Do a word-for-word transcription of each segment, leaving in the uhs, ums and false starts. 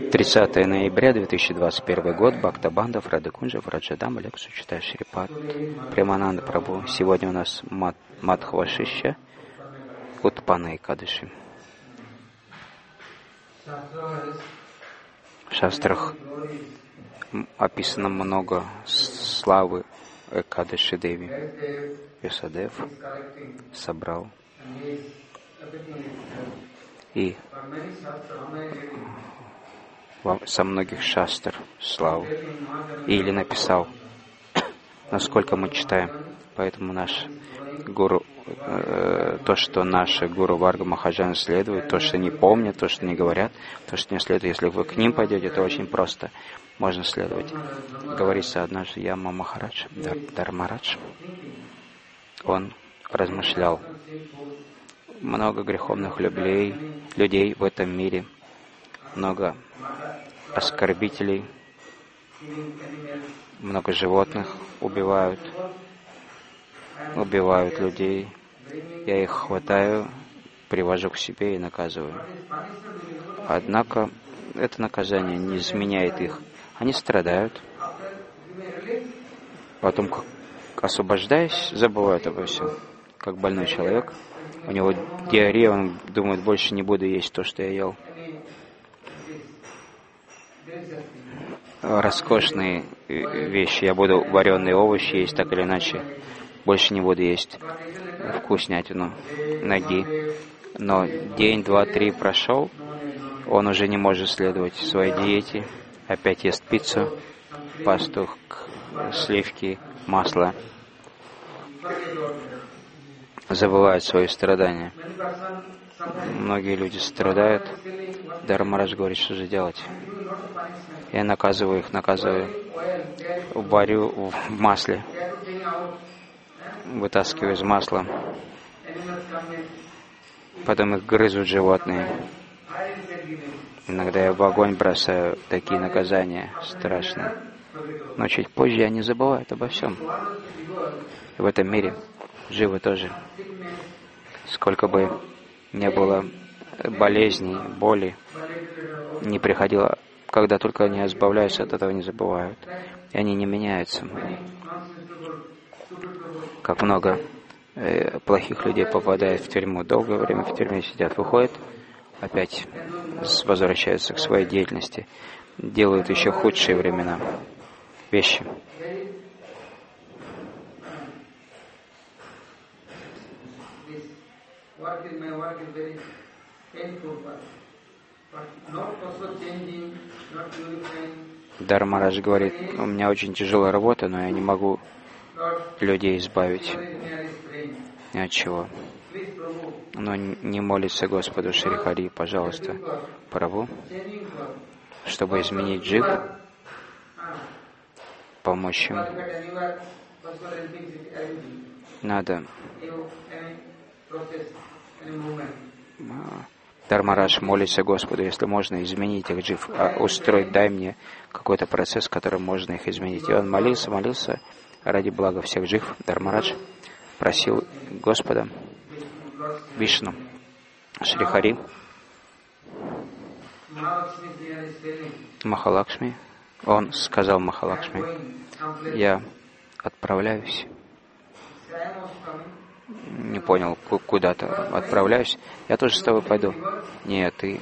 тридцатое ноября две тысячи двадцать первый год. Бхактабандов, Радакунджа, Раджадама, лекцию читает Шрипад Премананда Прабху. Сегодня у нас Мат, Мадхвашишья Утпанна Экадаши. В шастрах описано много славы Экадаши Деви. Весадев собрал и со многих шастр славу или написал, насколько мы читаем. Поэтому наш гуру, э, то, что наши гуру Варга Махаджаны следуют, то, что не помнят, то, что не говорят, то, что не следует, если вы к ним пойдете, это очень просто. Можно следовать. Говорится однажды, Яма Махарадж, Дар, Дармарадж, он размышлял. Много греховных людей, людей в этом мире, много оскорбителей, много животных убивают, убивают людей. Я их хватаю, привожу к себе и наказываю. Однако это наказание не изменяет их. Они страдают. Потом, освобождаясь, забывают обо всем. Как больной человек. У него диарея, он думает, больше не буду есть то, что я ел. Роскошные вещи. Я буду вареные овощи есть, так или иначе. Больше не буду есть вкуснятину, ноги. Но день, два, три прошел, он уже не может следовать своей диете. Опять ест пиццу, пасту, сливки, масло. Забывают свои страдания. Многие люди страдают. Дharmaraj говорит, что же делать? Я наказываю их, наказываю. Варю в масле. Вытаскиваю из масла. Потом их грызут животные. Иногда я в огонь бросаю. Такие наказания страшные. Но чуть позже они забывают обо всем. В этом мире живы тоже. Сколько бы не было болезней, боли, не приходило, когда только они избавляются от этого, не забывают. И они не меняются. Как много э, плохих людей попадает в тюрьму, долгое время в тюрьме сидят, выходят, опять возвращаются к своей деятельности, делают еще худшие времена вещи. Дharmaraj говорит, у меня очень тяжелая работа, но я не могу людей избавить ни от чего. Но не молится Господу Шри Хари, пожалуйста, Прабху, чтобы изменить джив, помочь им. Надо. Дharmaraj молится Господу, если можно изменить их джив, а устроить, дай мне какой-то процесс, которым можно их изменить. И он молился, молился ради блага всех джив. Дharmaraj просил Господа, Вишну, Шри Хари, Махалакшми. Он сказал Махалакшми, я отправляюсь. Не понял, куда-то отправляюсь. Я тоже с тобой пойду. Нет, ты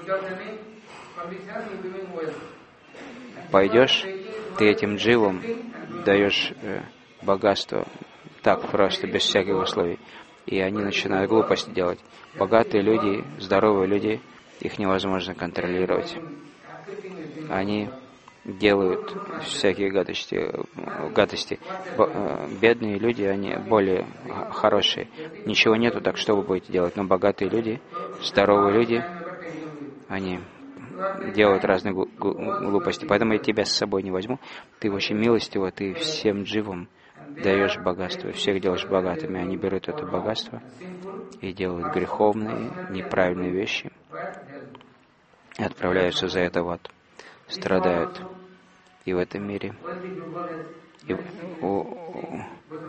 пойдешь, ты этим дживам даешь э, богатство так просто, без всяких условий. И они начинают глупости делать. Богатые люди, здоровые люди, их невозможно контролировать. Они делают всякие гадости. гадости. Бедные люди, они более хорошие. Ничего нету, так что вы будете делать? Но богатые люди, здоровые люди, они делают разные глупости. Поэтому я тебя с собой не возьму. Ты очень милостиво, ты всем дживам даешь богатство, всех делаешь богатыми. Они берут это богатство и делают греховные, неправильные вещи и отправляются за это в ад. Страдают и в этом мире, и в, у, у,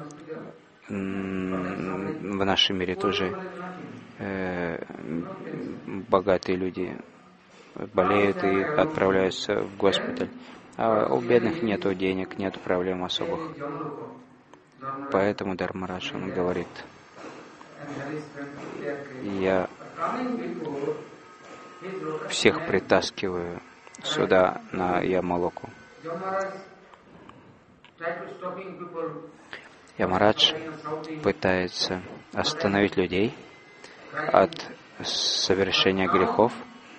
в нашем мире тоже э, богатые люди болеют и отправляются в госпиталь. А у бедных нету денег, нету проблем особых. Поэтому Дharmaraj, он говорит, я всех притаскиваю сюда, на Ямалоку. Ямарадж пытается остановить людей от совершения грехов,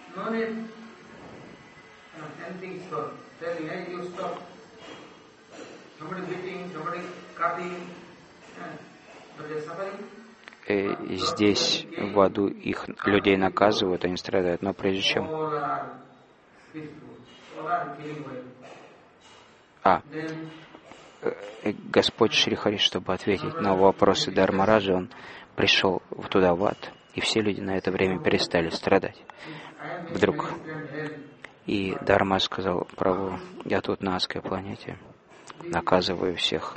и здесь в аду их людей наказывают, они страдают, но прежде чем... А, Господь Шри Хари, чтобы ответить на вопросы Дharmaraja, он пришел туда, в ад, и все люди на это время перестали страдать. Вдруг. И Дharma сказал: Прабху, я тут на адской планете, наказываю всех.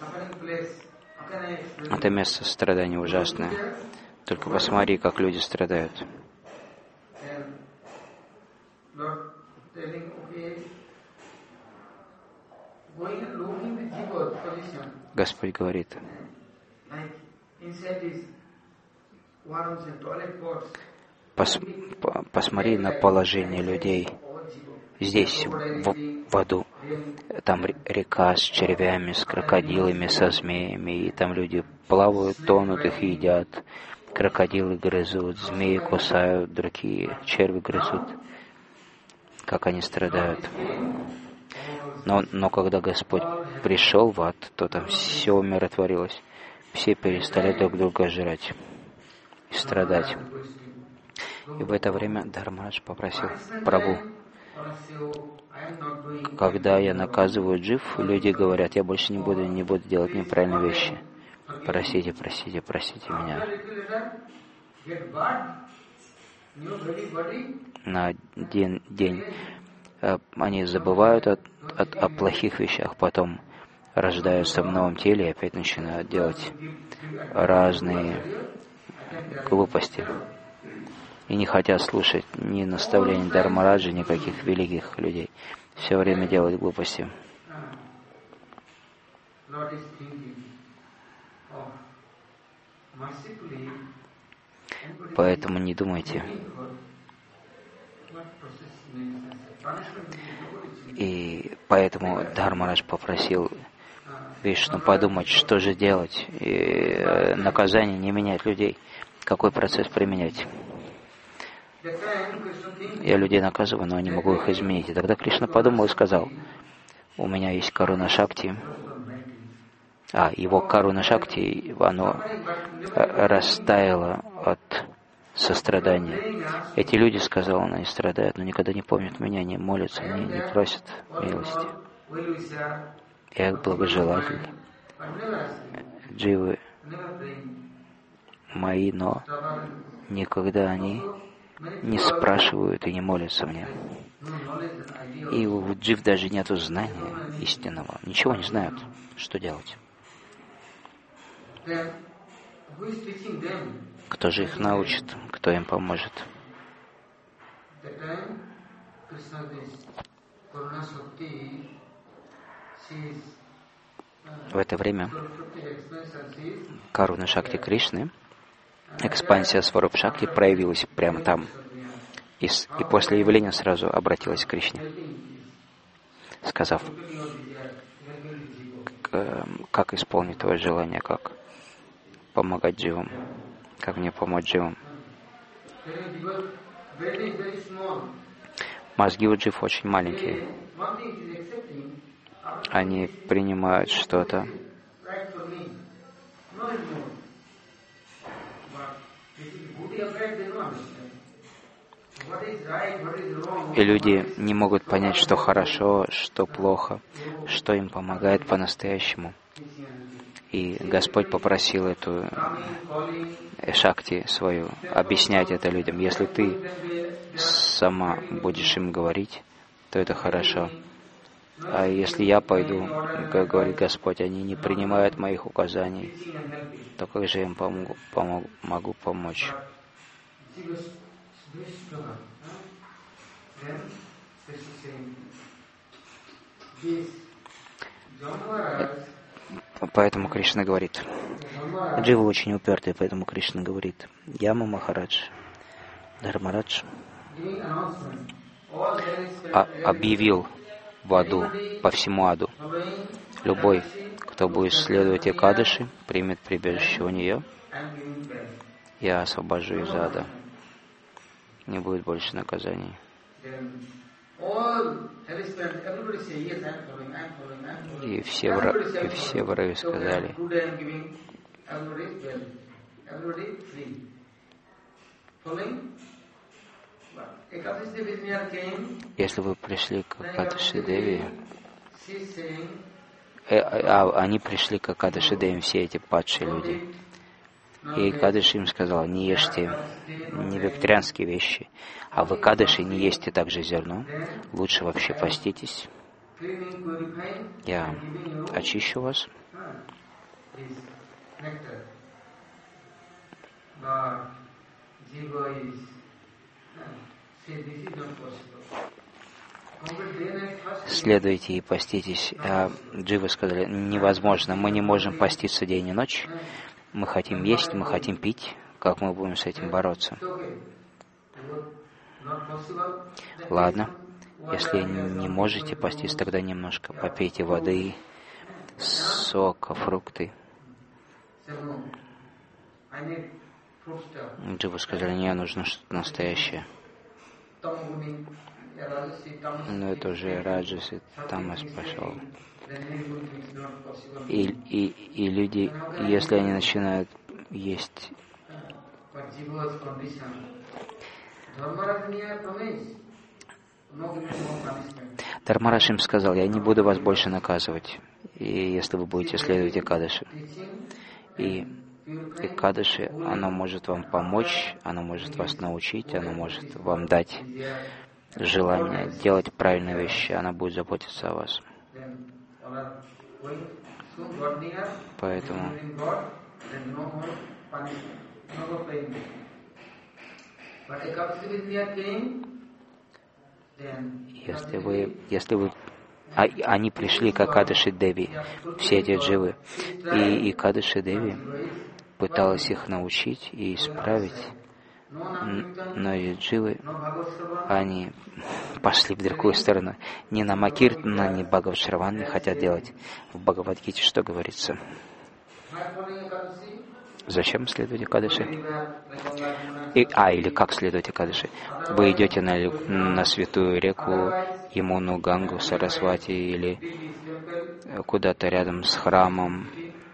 Это место страдания ужасное. Только посмотри, как люди страдают. Господь говорит: Пос, посмотри на положение людей здесь, в, в аду. Там река с червями, с крокодилами, со змеями, и там люди плавают, тонут, их едят. Крокодилы грызут, змеи кусают, другие черви грызут. Как они страдают. Но, но когда Господь пришел в ад, то там все умиротворилось. Все перестали друг друга жрать и страдать. И в это время Дharmaraja попросил: Прабху, когда я наказываю джив, люди говорят: я больше не буду, не буду делать неправильные вещи. Простите, простите, простите меня. На один день они забывают от, от, о плохих вещах, потом рождаются в новом теле и опять начинают делать разные глупости. И не хотят слушать ни наставлений Дharmaraja, никаких великих людей. Все время делают глупости. Поэтому не думайте. И поэтому Дharmaraja попросил Вишну подумать, что же делать. И наказание не менять людей. Какой процесс применять? Я людей наказываю, но не могу их изменить. И тогда Кришна подумал и сказал: у меня есть Каруна Шакти. А, его Каруна Шакти, оно растаяло от сострадания. Эти люди, сказал он, они страдают, но никогда не помнят меня, не молятся мне, не просят милости. Я их благожелатель. Дживы мои, но никогда они не спрашивают и не молятся мне. И у джив даже нет знания истинного. Ничего не знают, что делать. Кто же их научит? Кто им поможет? В это время Каруна Шакти Кришны, экспансия Сварупа Шакти, проявилась прямо там. И, и после явления сразу обратилась к Кришне, сказав: как исполнить твое желание, как помогать дживам, как мне помочь дживам. Мозги у джив очень маленькие. Они принимают что-то. И люди не могут понять, что хорошо, что плохо, что им помогает по-настоящему. И Господь попросил эту шакти свою объяснять это людям. Если ты сама будешь им говорить, то это хорошо. А если я пойду, как говорит Господь, они не принимают моих указаний, то как же я им помогу, помогу, могу помочь? Поэтому Кришна говорит, Джива очень упертый, поэтому Кришна говорит, Яма Махарадж, Дхармарадж а, объявил в аду, по всему аду, любой, кто будет следовать Экадаши, примет прибежище у нее, я освобожу из ада. Не будет больше наказаний. И все, вра... и все враги сказали, если вы пришли к Экадаши Деви, э, а, они пришли к Экадаши Деви, все эти падшие люди. И Экадаши им сказал, не ешьте не вегетарианские вещи, а в Экадаши не ешьте также зерно, лучше вообще поститесь. Я очищу вас. Следуйте и поститесь. А Дживы сказали, невозможно, мы не можем поститься день и ночь. Мы хотим есть, мы хотим пить. Как мы будем с этим бороться? Ладно, если не можете поститься, тогда немножко попейте воды, сока, фрукты. Дживы сказали, мне нужно что-то настоящее. Но это уже Раджас и Тамас пошел. И, и, и люди, если они начинают есть, Дхармарадж им сказал, я не буду вас больше наказывать, и если вы будете следовать Экадаши. И Экадаши, оно может вам помочь, оно может вас научить, оно может вам дать желание делать правильные вещи, она будет заботиться о вас. Поэтому если вы, если вы, а, они пришли к Экадаши Деви, все эти дживы, и Экадаши Деви пыталась их научить и исправить, но и дживы, они пошли в другую сторону. Не на Макиртана, не Бхагават-шраван не хотят делать. В Бхагавад-гите что говорится? Зачем следовать Экадаши? И, а, или как следовать Экадаши? Вы идете на, на святую реку Ямуну, Гангу, Сарасвати или куда-то рядом с храмом.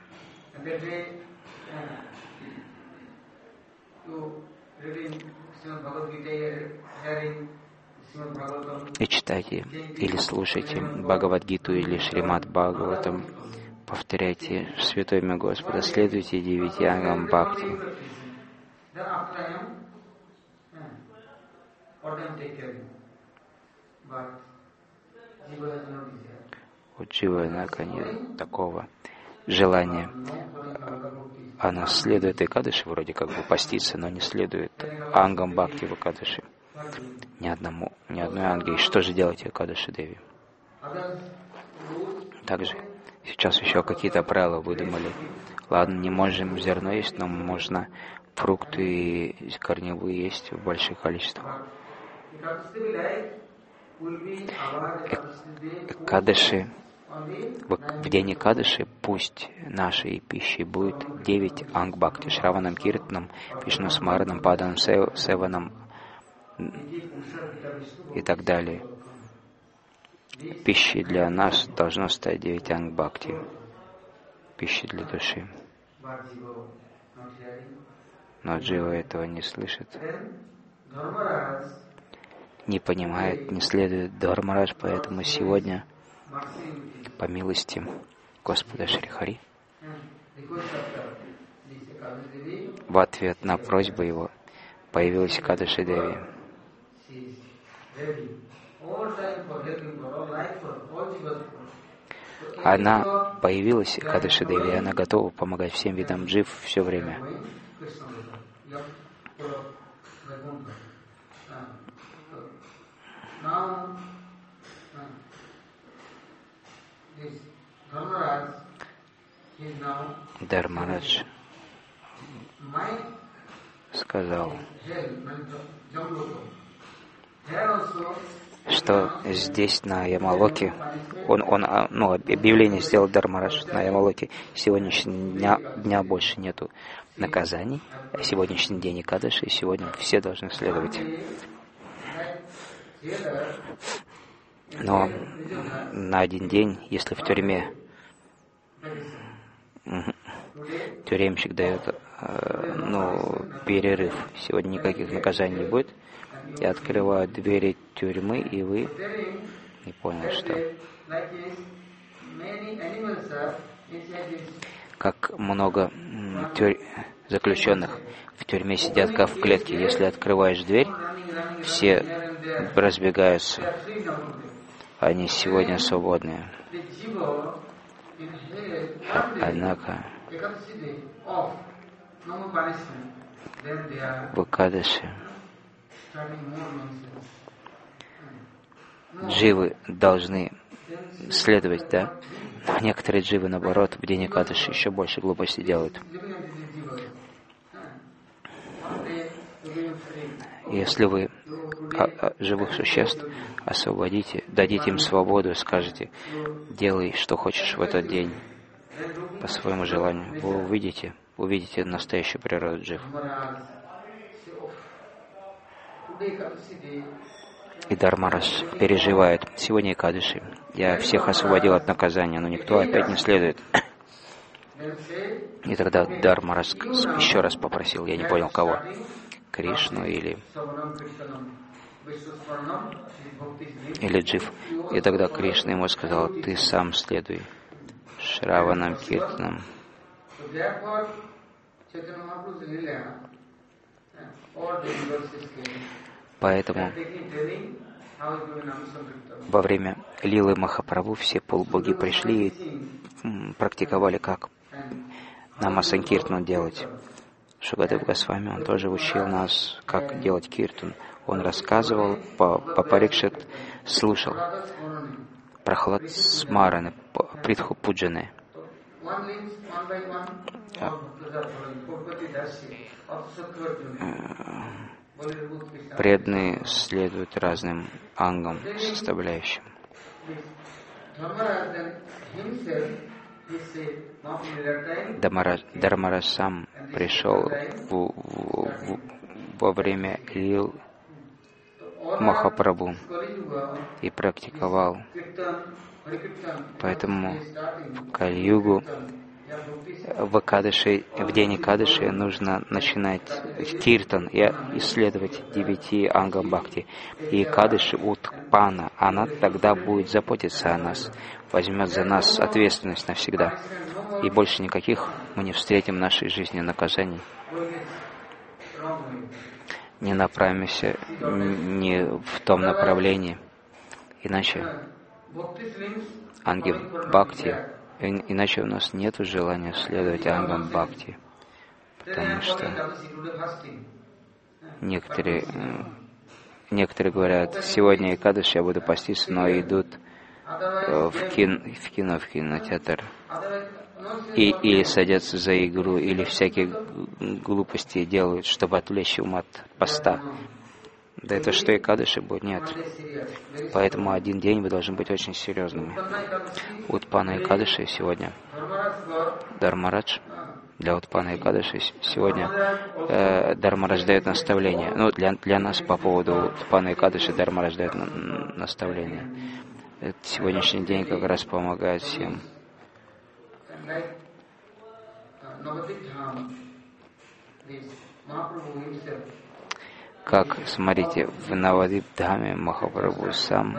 И читайте или слушайте Бхагавад-гиту или Шримад Бхагаватам, повторяйте святое имя Господа, следуйте девяти ангам Бхакти. У Дживы, однако, нет такого желания. Она следует Экадаши, вроде как бы поститься, но не следует ангам Бхакти в Экадаши. Ни одному, ни одной анге. И что же делать Экадаши Деви? Также сейчас еще какие-то правила выдумали. Ладно, не можем зерно есть, но можно фрукты и корневые есть в больших количествах. Экадаши, в день Экадаши пусть нашей пищей будет девять анг Бхакти, Шраванам, Киртанам, Вишну Смаранам, Паданам, Севанам и так далее. Пищей для нас должно стать девять анг Бхакти, пищей для души. Но Джива этого не слышит, не понимает, не следует Дхармарадж, поэтому сегодня, по милости Господа Шри Хари, в ответ на просьбу его появилась Экадаши Деви. Она появилась, Экадаши Деви, и она готова помогать всем видам джив все время. Дharmaraj сказал, что здесь, на Ямалоке, он, он ну, объявление сделал Дharmaraj на Ямалоке, сегодняшнего дня, дня больше нету наказаний, а сегодняшний день Экадаши, и сегодня все должны следовать. Но на один день, если в тюрьме тюремщик дает ну, перерыв, сегодня никаких наказаний не будет, и открывают двери тюрьмы, и вы не понял, что как много тюр... заключенных в тюрьме сидят как в клетке. Если открываешь дверь, все разбегаются. Они сегодня свободные. Однако в Экадаши дживы должны следовать, да? Но некоторые дживы, наоборот, в день Экадаши еще больше глупостей делают. Если вы живых существ освободите, дадите им свободу, скажете, делай, что хочешь в этот день, по своему желанию, вы увидите, увидите настоящую природу джив. И Дharmaraj переживает. Сегодня Экадаши. Я всех освободил от наказания, но никто опять не следует. И тогда Дharmaraj еще раз попросил, я не понял кого, Кришну или, или Джив. И тогда Кришна ему сказал, ты сам следуй Шраванам Киртанам. Поэтому во время Лилы Махапрабху все полубоги пришли и практиковали, как намасанкиртану делать. Шукадев Госвами, он тоже учил нас, как делать киртан. Он рассказывал, по, по Парикшит слушал. Прахлад Смараны, Притху Пуджаны. Преданные следуют разным ангам, составляющим. Дharmaraj сам пришел в, в, в, во время Лил Махапрабху и практиковал. Поэтому в Кали-югу, в Экадаши, в день Экадаши нужно начинать киртан и исследовать девяти ангам бхакти. И Экадаши Утпана, она тогда будет заботиться о нас, возьмет за нас ответственность навсегда. И больше никаких мы не встретим в нашей жизни наказаний. Не направимся не в том направлении. Иначе анги бхакти, иначе у нас нет желания следовать ангам бхакти. Потому что некоторые, некоторые говорят, сегодня Экадаши я буду поститься, но идут в, кин, в кино, в кинотеатр. И, или садятся за игру, или всякие глупости делают, чтобы отвлечь ум от поста. Да это что Экадаши будет? Нет. Поэтому один день вы должны быть очень серьезными. Утпана Экадаши сегодня. Дharmaraj для Утпана Экадаши сегодня. Э, Дharmaraj дает наставление. Ну, для, для нас по поводу Утпана Экадаши Дharmaraj дает на, наставление. Этот сегодняшний день как раз помогает всем. Как, смотрите, в Навадип-дхаме Махапрабху сам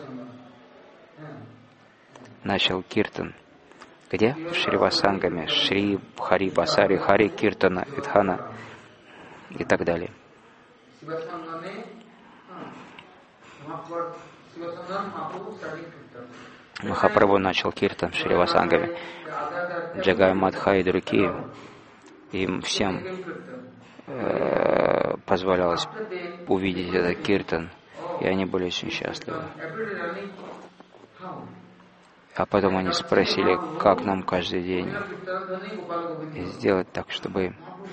начал киртан. Где? В Шривасангаме, Шри, Хари, Басари, Хари, Киртана, Видхана и так далее. Махапрабху начал киртан в Шривасангаме. Джагай Мадха и другие, им всем э, позволялось увидеть этот киртан. И они были очень счастливы. А потом они спросили, как нам каждый день сделать так, чтобы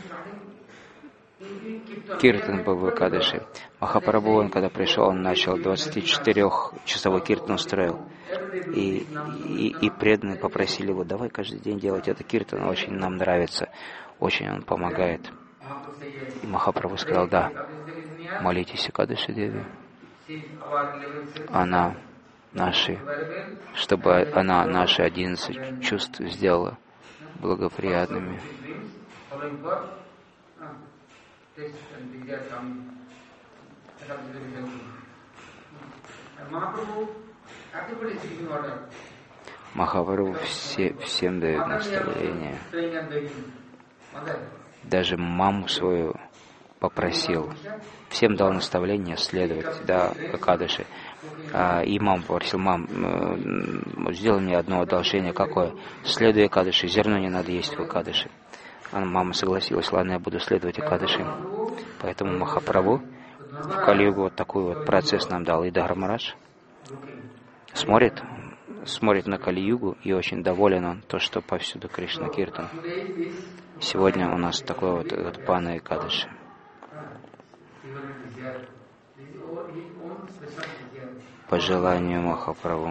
киртан был в Экадаши. Махапрабху, он когда пришел, он начал двадцатичетырёхчасовой киртан устроил. И, и, и преданные попросили его, давай каждый день делать это киртан, очень нам нравится, очень он помогает. И Махапрабху сказал, да, молитесь Экадаши Деви. Она наши, чтобы она наши одиннадцать чувств сделала благоприятными. Махапрабху все, всем дает наставление. Даже маму свою попросил. Всем дал наставление следовать, да, Экадаши. А, и маму попросил, мам, сделай мне одно одолжение, какое? Следуй Экадаши, зерно не надо есть в Экадаши. А мама согласилась, ладно, я буду следовать Экадаши. Поэтому Махапрабху в Кали-югу вот такой вот процесс нам дал. И Дхармарадж смотрит, смотрит на Кали-югу и очень доволен он, то, что повсюду Кришна Киртан. Сегодня у нас такой вот, вот Пана Экадаши. По желанию Махапрабху.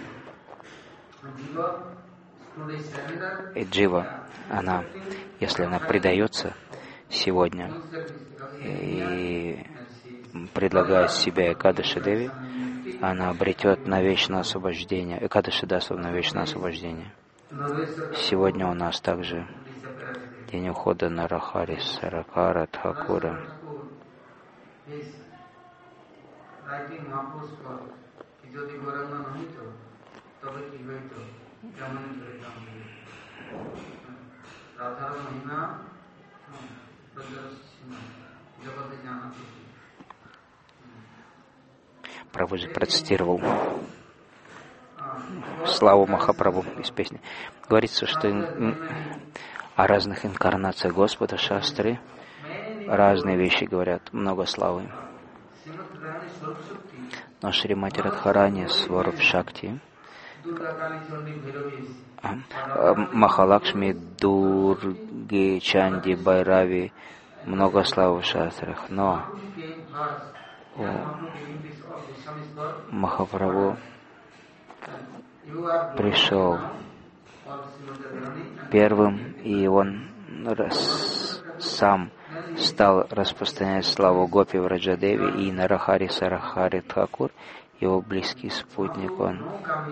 И Джива, она, если она предается сегодня и предлагает себя Экадаши Деви, она обретет на вечное освобождение. Экадаши даст вам на вечное освобождение. Сегодня у нас также день ухода Нарахари Саракара Тхакура. Прабху же процитировал славу Махапрабху из песни. Говорится, что о разных инкарнациях Господа шастры разные вещи говорят, много славы. Но Шримати Радхарани Сваруб Шакти, Махалакшми, Дурги, Чанди, Байрави, много славы в шастрах. Но у Махапрабху пришел первым, и он рас, сам стал распространять славу Гопи Враджадеви, и Нарахари Сарахари Тхакур, его близкий спутник, он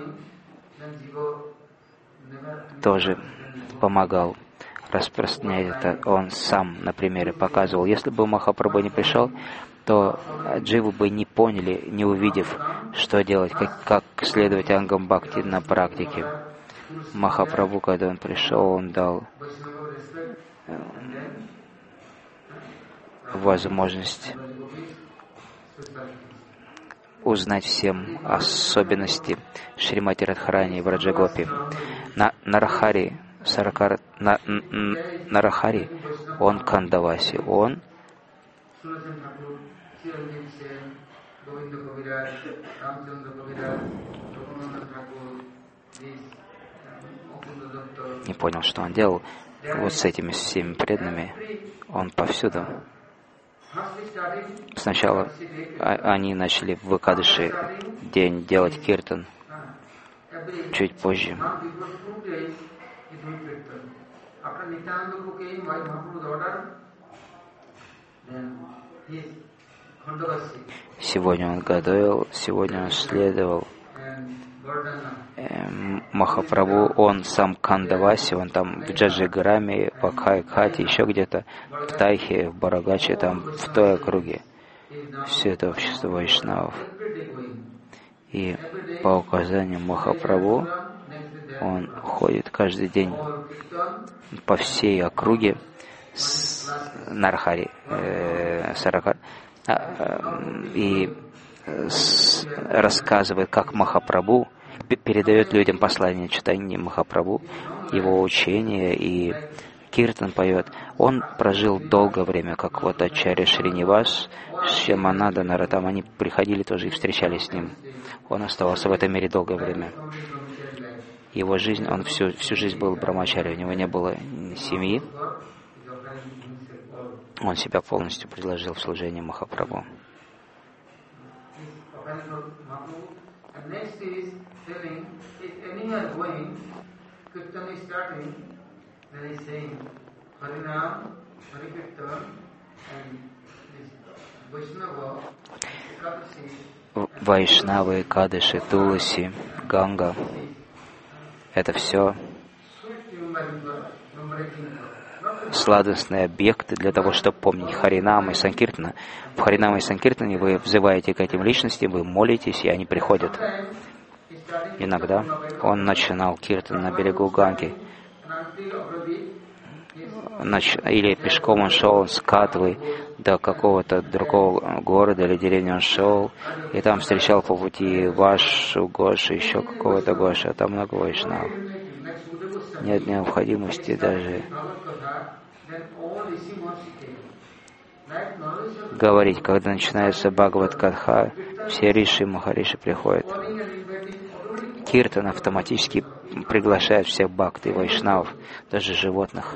тоже помогал распространять это. Он сам на примере показывал. Если бы Махапрабху не пришел, то дживы бы не поняли, не увидев, что делать, как, как следовать ангам бхакти на практике. Махапрабху, когда он пришел, он дал возможность узнать всем особенности Шримати Радхарани и Враджагопи. На Нарахари, Саракар, на, Нарахари, он Кандаваси, он не понял, что он делал. Вот с этими всеми преданными он повсюду. Сначала они начали в Экадаши день делать киртан, чуть позже. Сегодня он готовил, сегодня он следовал. Махапрабху, он сам Кандаваси, он там в Джаджиграме, в Акхай-Кхате, еще где-то, в Тайхе, в Барагаче, там в той округе. Все это общество вайшнавов. И по указанию Махапрабху он ходит каждый день по всей округе с Нархари, э, Саракар, э, и с, рассказывает, как Махапрабху передает людям послание читания Махапрабху, его учение, и киртан поет. Он прожил долгое время, как вот Ачарья Шринивас, Шьямананда, Наратам, они приходили тоже и встречались с ним. Он оставался в этом мире долгое время. Его жизнь, он всю, всю жизнь был брамачари, у него не было семьи. Он себя полностью предложил в служении Махапрабху. Вайшнавы, Кадыши, Туласи, Ганга — это все сладостные объекты для того, чтобы помнить Харинама и Санкиртана. В Харинама и Санкиртане вы взываете к этим личностям, вы молитесь, и они приходят. Иногда он начинал киртан на берегу Ганги, или пешком он шел с Катвы до какого-то другого города или деревни он шел, и там встречал по пути Вашу, Гошу, еще какого-то Гоша, а там много вайшнавов. Нет необходимости даже говорить, когда начинается Бхагават-катха, все риши и махариши приходят. Киртан автоматически приглашает всех бхакти, вайшнавов, даже животных.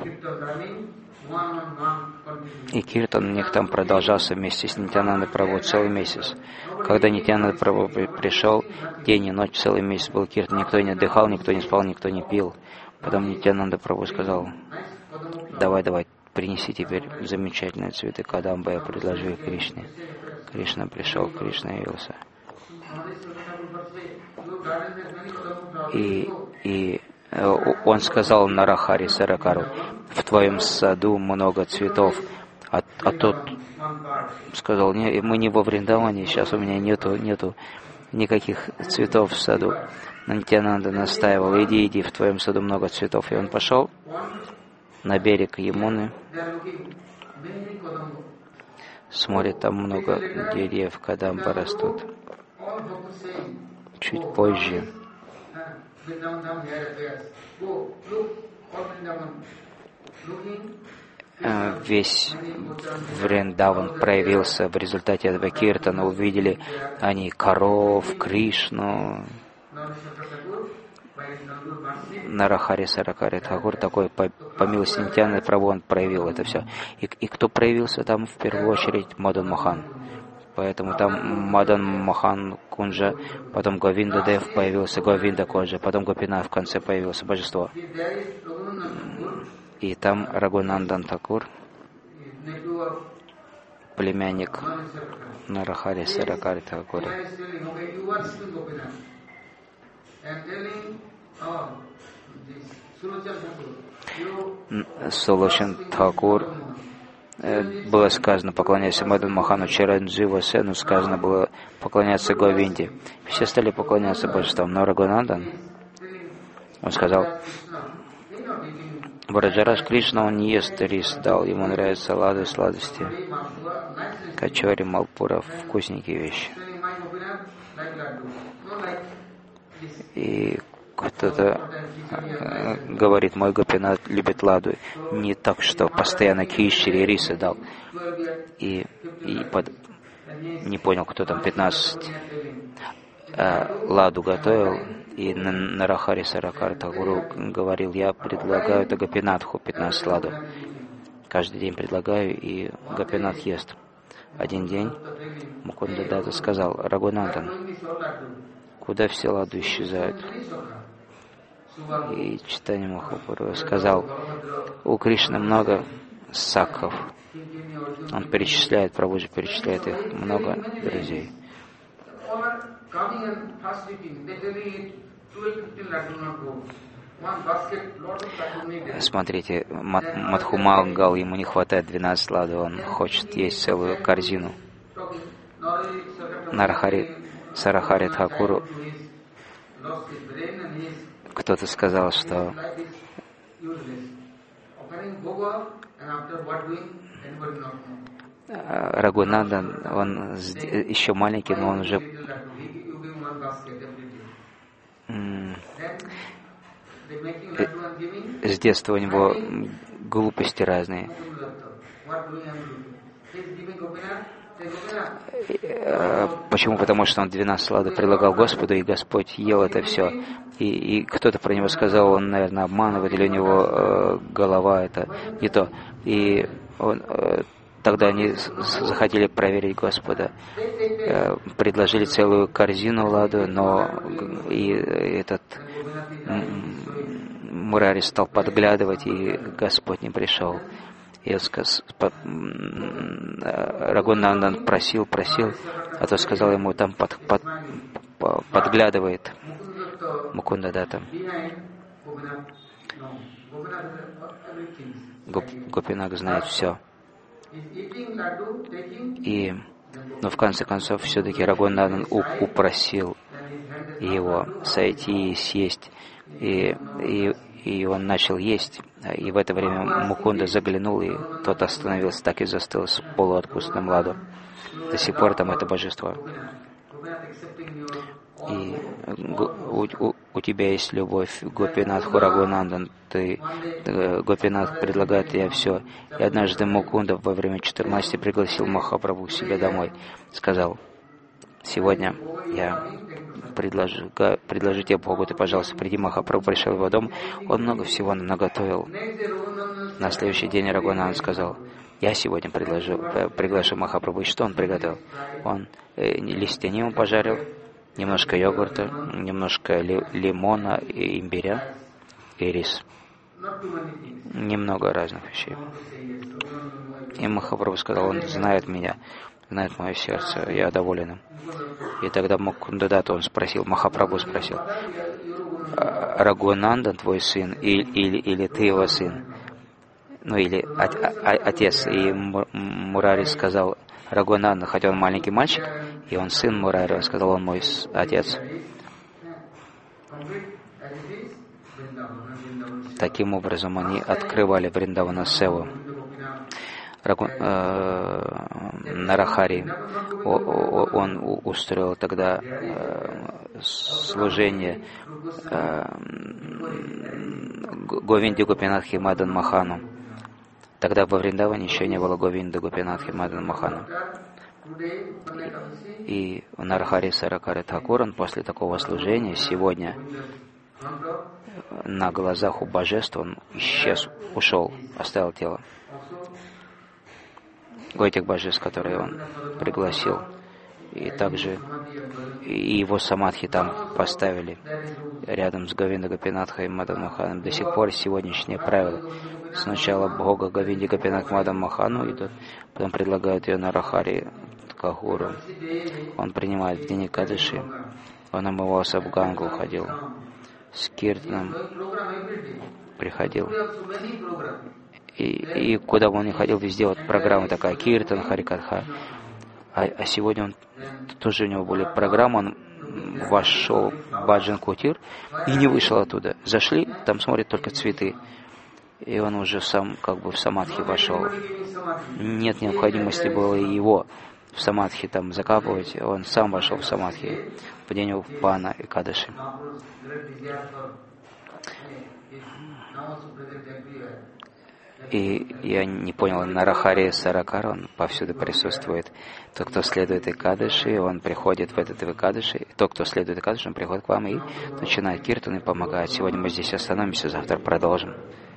И киртан у них там продолжался вместе с Нитьянандой Прабху целый месяц. Когда Нитьянанда Прабху пришел, день и ночь, целый месяц был киртан, никто не отдыхал, никто не спал, никто не пил. Потом Нитьянанда Прабху сказал: давай, давай, принеси теперь замечательные цветы кадамбы, я предложу их Кришне. Кришна пришел, Кришна явился. И, и он сказал Нарахари Саракару: в твоем саду много цветов. А, а тот сказал: не, мы не во Вриндаване, сейчас у меня нету, нету никаких цветов в саду. Но Нитьянанда настаивал: иди, иди, в твоем саду много цветов. И он пошел на берег Ямуны, смотрит, там много деревьев, кадамбы растут. Чуть позже весь Вриндаван проявился в результате этого киртана. Увидели они коров, Кришну. Нарахари Саракари Тхакур, такой по, по милости Нитьянанды Прабху, он проявил это все. И, и кто проявился там в первую очередь? Мадан Мохан. Поэтому там Мадан Мохан Кунджа, потом Говинда Дев появился, Говинда Коджа, потом Гопинат в конце появился божество. И там Рагунандан Такур, племянник Нарахари Саракари Тхакура. Солочан Тхакур, было сказано поклоняться Мадан Мохану, Чаранджива Сену сказано было поклоняться Говинде. Все стали поклоняться божествам, но Рагунандан, он сказал: Враджараш Кришна, он не ест рис, дал, ему нравятся лады, сладости, качори, малпура, вкусненькие вещи. И кто-то э, говорит: мой Гопинат любит ладу. Не так, что постоянно кишери, рисы дал. И, и под... не понял, кто там пятнадцать э, ладу готовил. И Нарахари Саракар Тхакуру говорил: я предлагаю это Гопинатху, пятнадцать ладу. Каждый день предлагаю, и Гопинат ест. Один день Мукунда Дата сказал: Рагунандан, куда все ладу исчезают? И Чайтанья Махапрабху сказал: у Кришны много сакхов. Он перечисляет, Прабху же перечисляет их, много друзей. Смотрите, Мадхумангал, ему не хватает двенадцать ладу, он хочет есть целую корзину. Нарахари Сарахари Тхакуру кто-то сказал, что Рагунандан, он еще маленький, но он уже с детства у него глупости разные. Почему? Потому что он двенадцать ладов предлагал Господу, и Господь ел это все. И, и кто-то про него сказал, он, наверное, обманывает, или у него э, голова это не то. И он, э, тогда они захотели проверить Господа. Э, предложили целую корзину ладу, но и этот Мурари стал подглядывать, и Господь не пришел. И Рагунандан просил, просил, а то сказал ему, там под, под, подглядывает Мукундадата. Гоп, Гопинак знает все. И, но в конце концов, все-таки Рагунандан упросил его сойти и съесть. И, и И он начал есть, и в это время Мукунда заглянул, и тот остановился, так и застыл с полуоткусанным ладу. До сих пор там это божество. И у, у, у тебя есть любовь, Гопинат Рагунандан, ты, Гопинат предлагает тебе все. И однажды Мукунда во время четырнадцати пригласил Махапрабху к себе домой, сказал: сегодня я предложу, предложи тебе Богу, ты, пожалуйста, приди. Махапрабху пришел в его дом, он много всего наготовил. На следующий день Рагунандан сказал: я сегодня предложу, приглашу Махапрабху. И что он приготовил? Он э, листья ниму пожарил, немножко йогурта, немножко ли, лимона, и имбиря и рис. Немного разных вещей. И Махапрабху сказал: он знает меня, знает мое сердце, я доволен им. И тогда Мукундадата он спросил, Махапрабху спросил: Рагунандан твой сын или, или, или ты его сын? Ну или от, о, отец. И Мурари сказал Рагунандан, хотя он маленький мальчик, и он сын Мурари, он сказал, он мой отец. Таким образом они открывали Вриндавана Севу. Рагу, э, Нарахари, о, о, он устроил тогда э, служение э, Говинде Гопинатхи Мадан Махану. Тогда во Вриндаване еще не было Говинда Гопинатхи Мадан Махану. И Нарахари Саракари Тхакур, он после такого служения сегодня на глазах у божеств он исчез, ушел, оставил тело. У этих божеств, которые он пригласил. И также и его самадхи там поставили рядом с Говинда Гопинатхой и Мадан Маханом. До сих пор сегодняшнее правило. Сначала Бога Говинди Гопинат Мадан Махану идут, потом предлагают ее Нарахари Тхакуру. Он принимает в день Экадаши. Он омывался в Гангу, ходил с киртаном, приходил. И, и куда бы он ни ходил, везде вот программа такая, киртан, харикатха. А, а сегодня он, тоже у него были программы, он вошел в Баджан Кутир и не вышел оттуда. Зашли, там смотрят только цветы. И он уже сам как бы в самадхи вошел. Нет необходимости было его в самадхи там закапывать. Он сам вошел в самадхи в день Упана и Кадаши. И я не понял, Нарахари Саракар, он повсюду присутствует. Тот, кто следует Экадаши, он приходит в этот Экадаши. Тот, кто следует Экадаши, он приходит к вам и начинает киртан и помогает. Сегодня мы здесь остановимся, завтра продолжим.